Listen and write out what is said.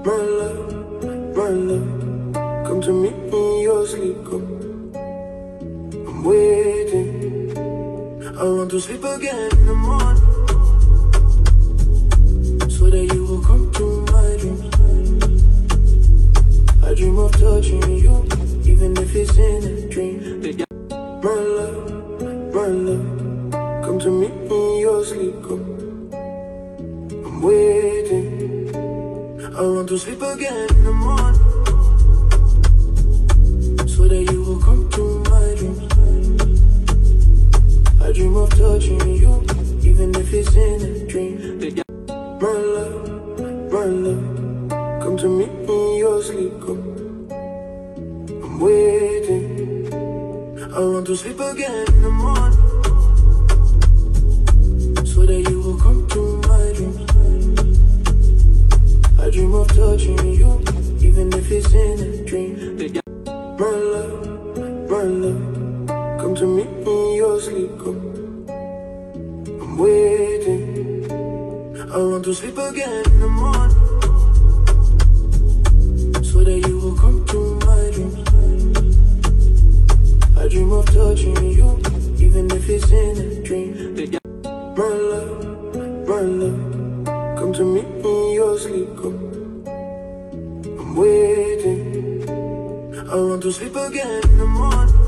my love, come to me in your sleep, come. I'm waiting, I want to sleep again in the morning, so that you will come to my dreams. I dream of touching you, even if it's in a dream. My love, come to me in your sleep, come. I'm waiting, I want to sleep again in the morning, so that you will come to my dreams. I dream of touching you, even if it's in a dream. My love, come to me in your sleep, come. I'm waiting, I want to sleep again in the morning, so that you will come to my dreams. I dream of touching you, even if it's in a dream. My love, come to me in your sleep, come. I'm waiting, I want to sleep again in the morning, so that you will come to my dreams. I dream of touching you, even if it's in a dream. My love, come to me in your sleep, come. I'm waiting, I want to sleep again in the morning,